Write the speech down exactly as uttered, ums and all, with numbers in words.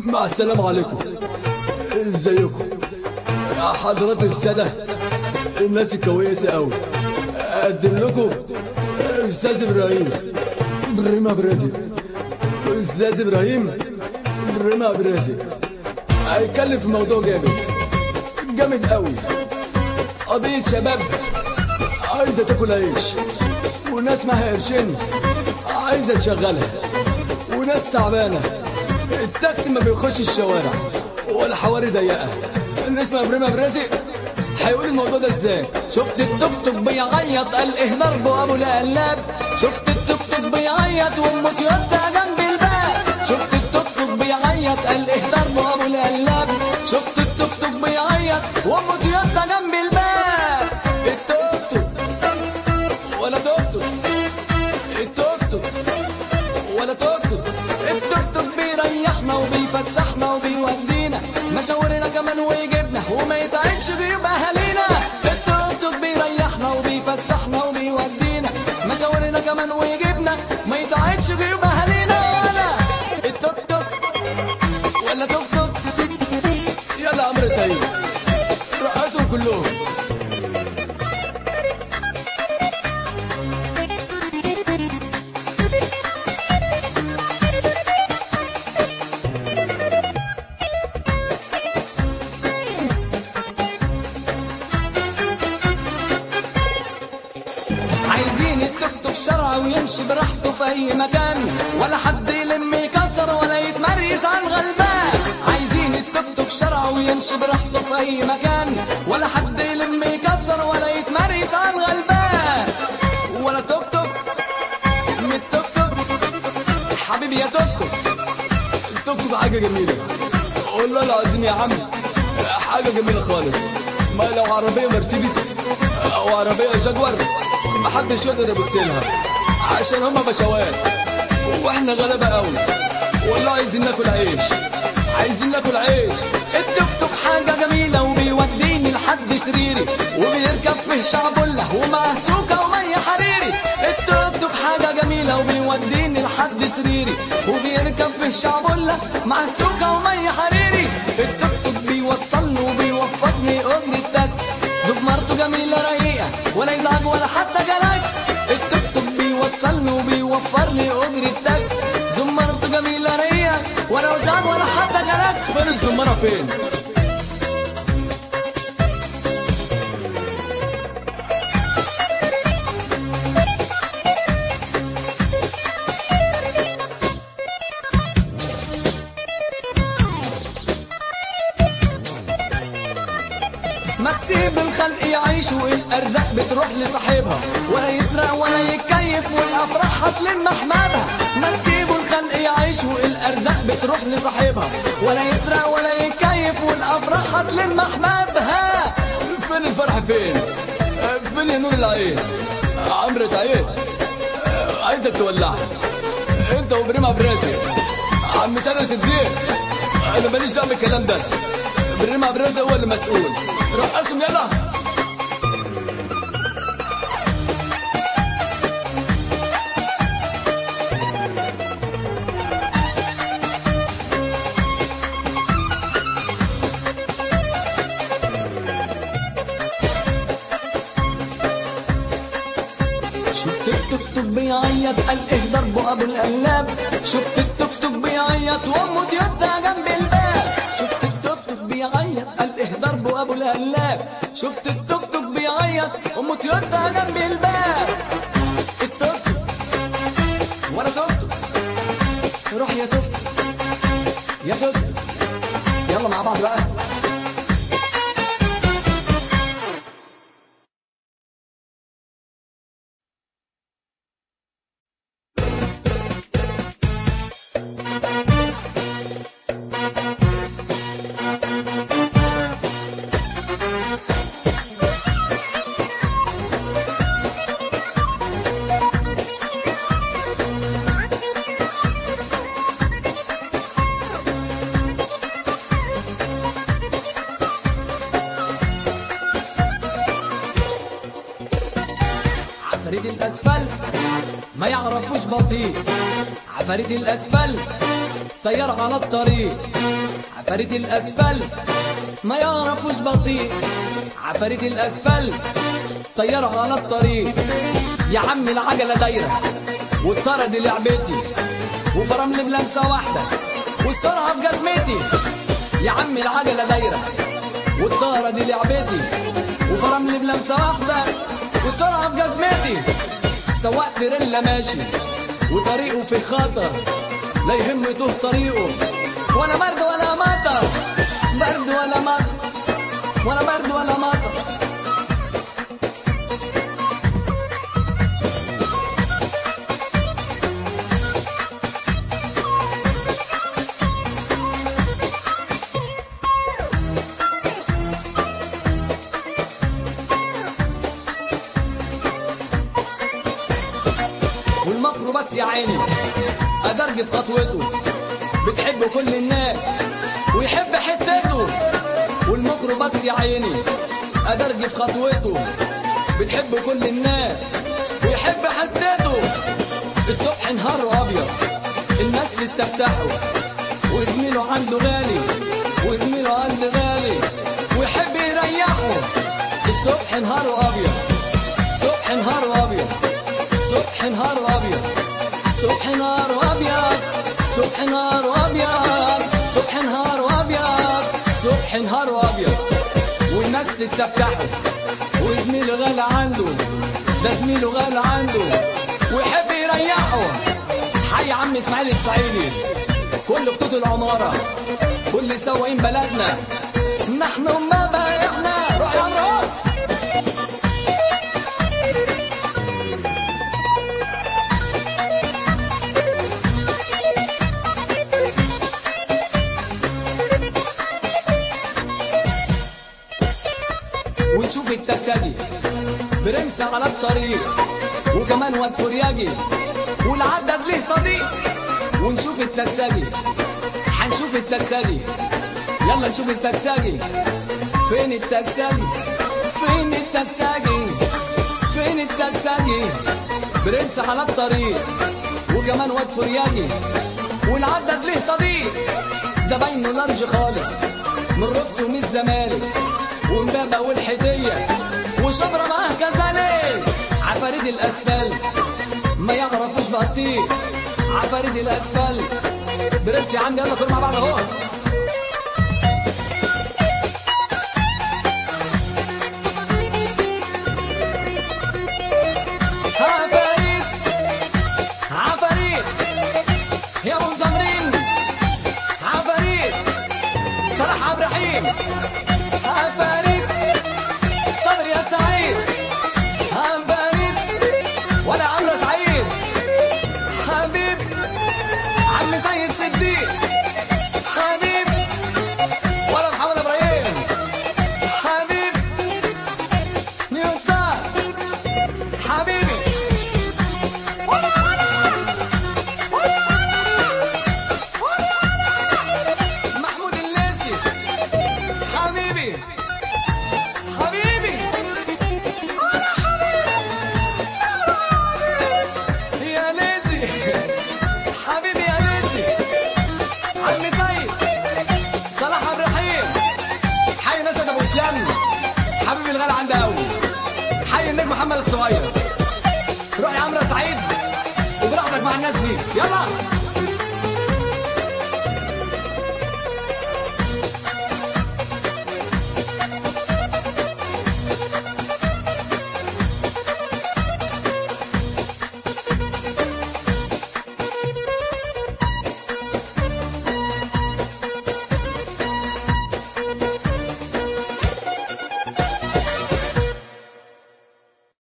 مع السلامة عليكم. ازيكم يا حضرات السادة الناس الكويسة قوي؟ اقدم لكم استاذ ابراهيم بريمة برازي. استاذ ابراهيم بريمة برازي هيتكلم في موضوع جامد جامد قوي. قضية شباب عايزة تاكل عيش، وناس معاها قرشين عايزة تشغلها، وناس تعبانة التاكسي ما بيخش الشوارع والحواري ضيقة. اسمها بريمة برازي هيقول الموضوع ده ازاي. شفت التوك توك بيعيط قال ايه ضربه ابو القلاب. شفت التوك توك بيعيط وامه تويوتا جنب الباب. شفت التوك توك بيعيط قال ايه ضربه ابو القلاب. شفت التوك توك بيعيط وامه تويوتا جنب الباب. التوك توك ولا توك توك، التوك توك ولا توك توك. التوك توك بيريحنا وبيفسحنا وبيودينا مشاورنا كمان ويجيبنا وما يتعبش جيوب اهالينا. التوك توك بيريحنا وبيفسحنا وبيودينا مشاورنا كمان ويجيبنا ما يتعبش جيوب اهالينا. وانا التوك توك ولا توك توك. يلا عمرو سعيد رقصوا كلهم. عايزين التوك توك شرع ويمشي براحته في اي مكان، ولا حد يلم يكسر ولا يتمريز على الغلبان. عايزين التوك توك شرع ويمشي براحته في اي مكان، ولا حد يلم يكسر ولا يتمريز على الغلبان. ولا توك توك من التوك توك. حبيبي يا توك توك، التوك توك حاجة جميلة والله العظيم يا عم، حاجة جميلة خالص. ما لو عربية مرسيدس أو عربية جاكور محدش يقدر يبص لها عشان هما بشوات واحنا غلابة قوي. والله عايزين ناكل عيش، عايزين ناكل عيش. التوك توك حاجة جميلة وبيوديني لحد سريري، وبيركب فيه شعبولة ومعاه سوكة ومية حريري. التوك توك حاجة جميلة وبيوديني لحد سريري، وبيركب فيه شعبولة معاه سوكة ومية حريري. التوك توك بيوصلني وبيوفرني أجر التاكسي، دمرته جميلة رقيقة ولا يزعج ولا حتى جلاكس. التوك توك بيوصلني وبيوفرني أجر التاكسي، دمرته جميلة رقيقة ولا يزعج ولا حتى جلاكس. فين الزمارة فين؟ ما تسيب الخلق يعيشوا الارزاق بتروح لصاحبها، ولا يسرق ولا يتكيف والافراح هتلم احمادها. ما تسيبوا الخلق يعيشوا الارزاق بتروح لصاحبها، ولا يسرق ولا يتكيف والافراح هتلم احمادها. فين الفرح فين؟ فين يا نور العين؟ عمرو سعيد عايزك تولعها انت وبريمة برازي. عم سنة صديق انا ماليش دعوه بالكلام ده، بريمة برازي هو اللي مسؤول. رقصهم يلا. شفت التوك توك بيعيط قال ايه ضربه ابو القلاب. شفت التوك توك بيعيط وامه تويوتا جنب الباب. شفت التوك توك بيعيط قال ايه ضربه ابو القلاب. شفت التوك توك بيعيط وامه تويوتا جنب الباب. التوك توك ولا توك توك. روح يا توك يا توك توك يلا مع بعض بقى. عفاريت الاسفلت ما يعرفوش بطيء. عفاريت الاسفلت طيار على الطريق. عفاريت الاسفلت ما يعرفوش بطيء. عفاريت الاسفلت طيار على الطريق. يا عم العجله دايره والطاره دي لعبتي، وفرامل بلمسه واحده والسرعه في جزمتي. يا عم العجله دايره والطاره دي لعبتي، وفرامل بلمسه واحده والسرعه في جزمتي. سواق تريلا ماشي وطريقه في خطر، لا يهم يتوه طريقه ولا برد ولا مطر. برد ولا مطر ولا برد ولا مطر. والميكروباص يا عيني أدرج في خطوته، بتحب كل الناس ويحب حتته. والميكروباص يا عيني أدرج في خطوته، بتحب كل الناس ويحب حتته. الصبح نهاره أبيض الناس تستفتحه، وزميله عنده غالي وزميله عنده غالي ويحب يريحه. الصبح نهاره أبيض صبح نهاره أبيض صبح نهار ابيض صبح نهار ابيض صبح نهار ابيض صبح نهار ابيض صبح نهار ابيض. والناس تستفتحه وزميله غالي عنده، ده زميله غالي عنده ويحب يريحه. حي عم اسماعيل الصعيدي، كل خطوط العماره، كل سواقين بلدنا، نحن ما بايعنا. روح يا عمرو. ونشوف التسدي برنس على الطريق، وكمان واد فرياجي والعدد ليه صديق. ونشوف التسدي حنشوف التسدي، يلا نشوف التسدي. فين التسدي فين التسدي فين التسدي؟ برنس على الطريق وكمان واد فرياجي والعدد ليه صديق. زباينه لارج خالص من رقص ومن الزمالك ومبابة والحدية وشبرا معاه كذلك. عفاريت الاسفلت ما يعرفوش بطيء. عفاريت الاسفلت برنس يا عم، يلا كل مع بعض اهو. عفاريت عفاريت يا ابو زمرين، عفاريت صلاح عبد الرحيم، عفاريت صبري يا سعيد، عفاريت ولا عمرو سعيد، حبيب عم سيد صديق، حبيب ولا محمد ابراهيم، حبيب نيو ستار، حبيبي ولا ولا ولا ولا محمود الليثي، حبيبي حبيبي انا حبيبي يا ليثي، حبيبي يا ليثي، عم سيد صلاح عبد الرحيم، حي نسد ابو اسلام، حبيبي الغالي عندي قوي، حي النجم محمد الصغير. روح يا عمرو سعيد وبراحتك مع الناس دي، يلا.